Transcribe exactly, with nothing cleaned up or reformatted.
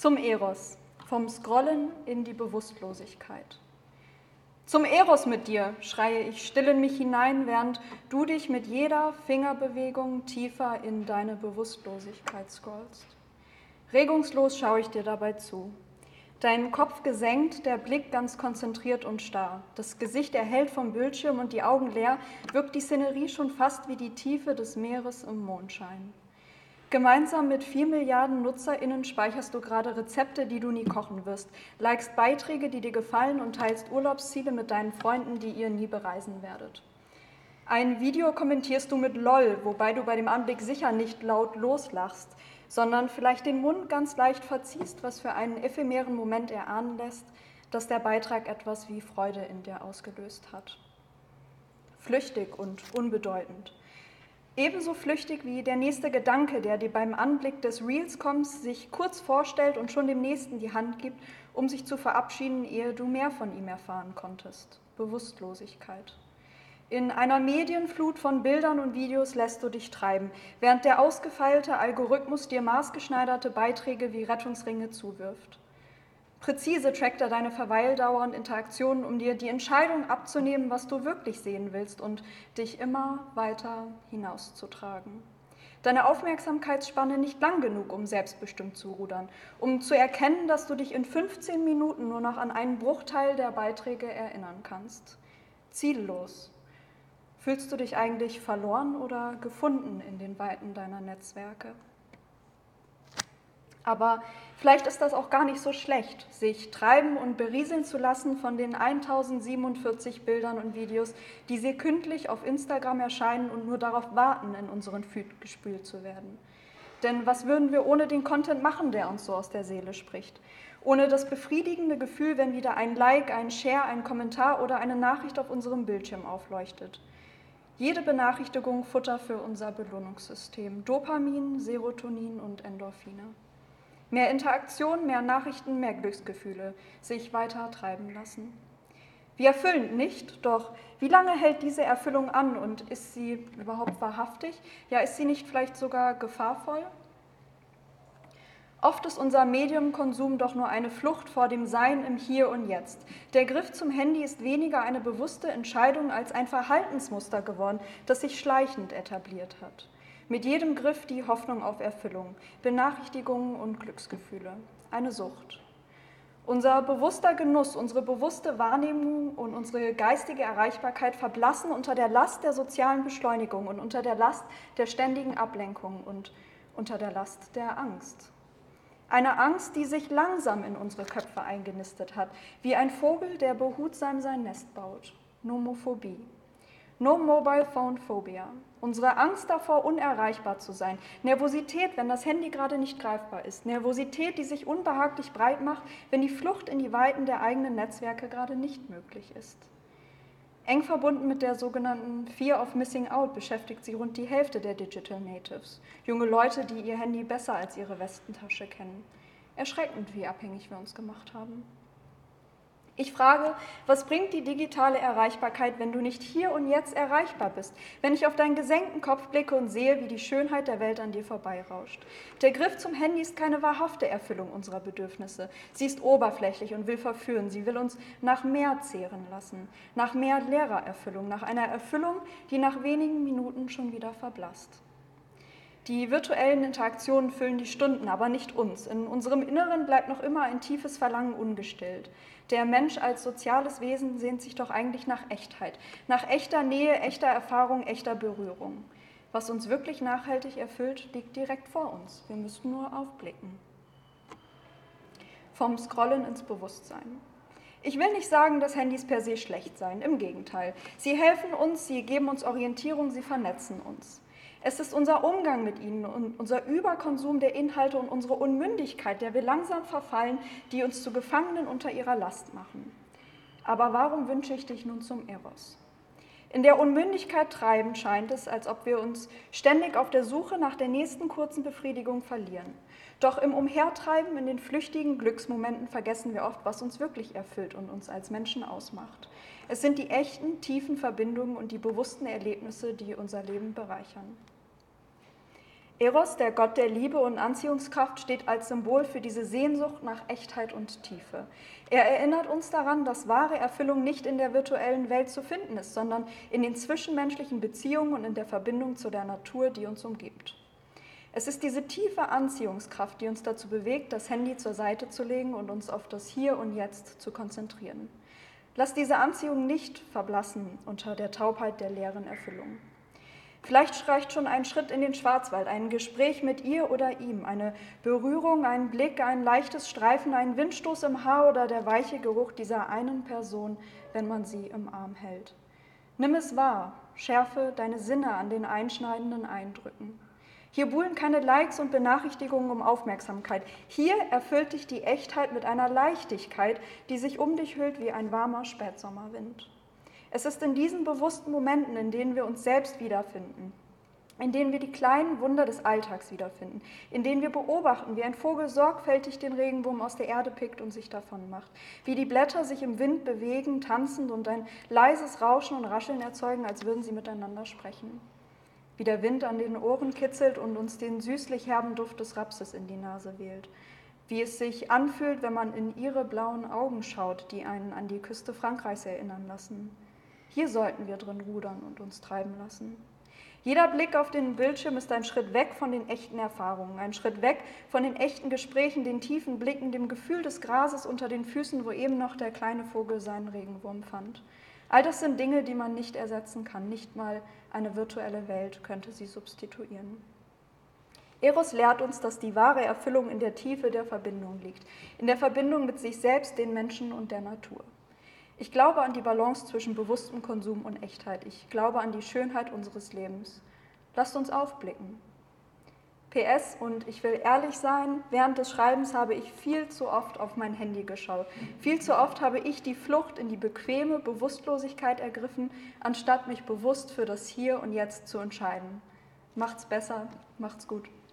Zum Eros, vom Scrollen in die Bewusstlosigkeit. Zum Eros mit dir, schreie ich still in mich hinein, während du dich mit jeder Fingerbewegung tiefer in deine Bewusstlosigkeit scrollst. Regungslos schaue ich dir dabei zu. Dein Kopf gesenkt, der Blick ganz konzentriert und starr. Das Gesicht erhellt vom Bildschirm und die Augen leer, wirkt die Szenerie schon fast wie die Tiefe des Meeres im Mondschein. Gemeinsam mit vier Milliarden NutzerInnen speicherst du gerade Rezepte, die du nie kochen wirst, likest Beiträge, die dir gefallen und teilst Urlaubsziele mit deinen Freunden, die ihr nie bereisen werdet. Ein Video kommentierst du mit LOL, wobei du bei dem Anblick sicher nicht laut loslachst, sondern vielleicht den Mund ganz leicht verziehst, was für einen ephemeren Moment erahnen lässt, dass der Beitrag etwas wie Freude in dir ausgelöst hat. Flüchtig und unbedeutend. Ebenso flüchtig wie der nächste Gedanke, der dir beim Anblick des Reels kommst, sich kurz vorstellt und schon dem Nächsten die Hand gibt, um sich zu verabschieden, ehe du mehr von ihm erfahren konntest. Bewusstlosigkeit. In einer Medienflut von Bildern und Videos lässt du dich treiben, während der ausgefeilte Algorithmus dir maßgeschneiderte Beiträge wie Rettungsringe zuwirft. Präzise trackt er deine Verweildauer und Interaktionen, um dir die Entscheidung abzunehmen, was du wirklich sehen willst und dich immer weiter hinauszutragen. Deine Aufmerksamkeitsspanne nicht lang genug, um selbstbestimmt zu rudern, um zu erkennen, dass du dich in fünfzehn Minuten nur noch an einen Bruchteil der Beiträge erinnern kannst. Ziellos. Fühlst du dich eigentlich verloren oder gefunden in den Weiten deiner Netzwerke? Aber vielleicht ist das auch gar nicht so schlecht, sich treiben und berieseln zu lassen von den tausendsiebenundvierzig Bildern und Videos, die sekündlich auf Instagram erscheinen und nur darauf warten, in unseren Feed gespült zu werden. Denn was würden wir ohne den Content machen, der uns so aus der Seele spricht? Ohne das befriedigende Gefühl, wenn wieder ein Like, ein Share, ein Kommentar oder eine Nachricht auf unserem Bildschirm aufleuchtet. Jede Benachrichtigung Futter für unser Belohnungssystem. Dopamin, Serotonin und Endorphine. Mehr Interaktion, mehr Nachrichten, mehr Glücksgefühle, sich weiter treiben lassen. Wie erfüllend nicht, doch wie lange hält diese Erfüllung an und ist sie überhaupt wahrhaftig? Ja, ist sie nicht vielleicht sogar gefahrvoll? Oft ist unser Mediumkonsum doch nur eine Flucht vor dem Sein im Hier und Jetzt. Der Griff zum Handy ist weniger eine bewusste Entscheidung als ein Verhaltensmuster geworden, das sich schleichend etabliert hat. Mit jedem Griff die Hoffnung auf Erfüllung, Benachrichtigungen und Glücksgefühle. Eine Sucht. Unser bewusster Genuss, unsere bewusste Wahrnehmung und unsere geistige Erreichbarkeit verblassen unter der Last der sozialen Beschleunigung und unter der Last der ständigen Ablenkung und unter der Last der Angst. Eine Angst, die sich langsam in unsere Köpfe eingenistet hat, wie ein Vogel, der behutsam sein Nest baut. Nomophobie. No Mobile Phone Phobia. Unsere Angst davor, unerreichbar zu sein. Nervosität, wenn das Handy gerade nicht greifbar ist. Nervosität, die sich unbehaglich breit macht, wenn die Flucht in die Weiten der eigenen Netzwerke gerade nicht möglich ist. Eng verbunden mit der sogenannten Fear of Missing Out beschäftigt sie rund die Hälfte der Digital Natives. Junge Leute, die ihr Handy besser als ihre Westentasche kennen. Erschreckend, wie abhängig wir uns gemacht haben. Ich frage, was bringt die digitale Erreichbarkeit, wenn du nicht hier und jetzt erreichbar bist? Wenn ich auf deinen gesenkten Kopf blicke und sehe, wie die Schönheit der Welt an dir vorbeirauscht. Der Griff zum Handy ist keine wahrhafte Erfüllung unserer Bedürfnisse. Sie ist oberflächlich und will verführen. Sie will uns nach mehr zehren lassen, nach mehr leerer Erfüllung, nach einer Erfüllung, die nach wenigen Minuten schon wieder verblasst. Die virtuellen Interaktionen füllen die Stunden, aber nicht uns. In unserem Inneren bleibt noch immer ein tiefes Verlangen ungestillt. Der Mensch als soziales Wesen sehnt sich doch eigentlich nach Echtheit, nach echter Nähe, echter Erfahrung, echter Berührung. Was uns wirklich nachhaltig erfüllt, liegt direkt vor uns. Wir müssen nur aufblicken. Vom Scrollen ins Bewusstsein. Ich will nicht sagen, dass Handys per se schlecht seien, im Gegenteil. Sie helfen uns, sie geben uns Orientierung, sie vernetzen uns. Es ist unser Umgang mit ihnen und unser Überkonsum der Inhalte und unsere Unmündigkeit, der wir langsam verfallen, die uns zu Gefangenen unter ihrer Last machen. Aber warum wünsche ich dich nun zum Eros? In der Unmündigkeit treiben scheint es, als ob wir uns ständig auf der Suche nach der nächsten kurzen Befriedigung verlieren. Doch im Umhertreiben, in den flüchtigen Glücksmomenten vergessen wir oft, was uns wirklich erfüllt und uns als Menschen ausmacht. Es sind die echten, tiefen Verbindungen und die bewussten Erlebnisse, die unser Leben bereichern. Eros, der Gott der Liebe und Anziehungskraft, steht als Symbol für diese Sehnsucht nach Echtheit und Tiefe. Er erinnert uns daran, dass wahre Erfüllung nicht in der virtuellen Welt zu finden ist, sondern in den zwischenmenschlichen Beziehungen und in der Verbindung zu der Natur, die uns umgibt. Es ist diese tiefe Anziehungskraft, die uns dazu bewegt, das Handy zur Seite zu legen und uns auf das Hier und Jetzt zu konzentrieren. Lass diese Anziehung nicht verblassen unter der Taubheit der leeren Erfüllung. Vielleicht reicht schon ein Schritt in den Schwarzwald, ein Gespräch mit ihr oder ihm, eine Berührung, ein Blick, ein leichtes Streifen, ein Windstoß im Haar oder der weiche Geruch dieser einen Person, wenn man sie im Arm hält. Nimm es wahr, schärfe deine Sinne an den einschneidenden Eindrücken. Hier buhlen keine Likes und Benachrichtigungen um Aufmerksamkeit. Hier erfüllt dich die Echtheit mit einer Leichtigkeit, die sich um dich hüllt wie ein warmer Spätsommerwind. Es ist in diesen bewussten Momenten, in denen wir uns selbst wiederfinden, in denen wir die kleinen Wunder des Alltags wiederfinden, in denen wir beobachten, wie ein Vogel sorgfältig den Regenwurm aus der Erde pickt und sich davon macht, wie die Blätter sich im Wind bewegen, tanzend und ein leises Rauschen und Rascheln erzeugen, als würden sie miteinander sprechen, wie der Wind an den Ohren kitzelt und uns den süßlich herben Duft des Rapses in die Nase wählt, wie es sich anfühlt, wenn man in ihre blauen Augen schaut, die einen an die Küste Frankreichs erinnern lassen. Hier sollten wir drin rudern und uns treiben lassen. Jeder Blick auf den Bildschirm ist ein Schritt weg von den echten Erfahrungen, ein Schritt weg von den echten Gesprächen, den tiefen Blicken, dem Gefühl des Grases unter den Füßen, wo eben noch der kleine Vogel seinen Regenwurm fand. All das sind Dinge, die man nicht ersetzen kann, nicht mal eine virtuelle Welt könnte sie substituieren. Eros lehrt uns, dass die wahre Erfüllung in der Tiefe der Verbindung liegt, in der Verbindung mit sich selbst, den Menschen und der Natur. Ich glaube an die Balance zwischen bewusstem Konsum und Echtheit. Ich glaube an die Schönheit unseres Lebens. Lasst uns aufblicken. P S, und ich will ehrlich sein, während des Schreibens habe ich viel zu oft auf mein Handy geschaut. Viel zu oft habe ich die Flucht in die bequeme Bewusstlosigkeit ergriffen, anstatt mich bewusst für das Hier und Jetzt zu entscheiden. Macht's besser, macht's gut.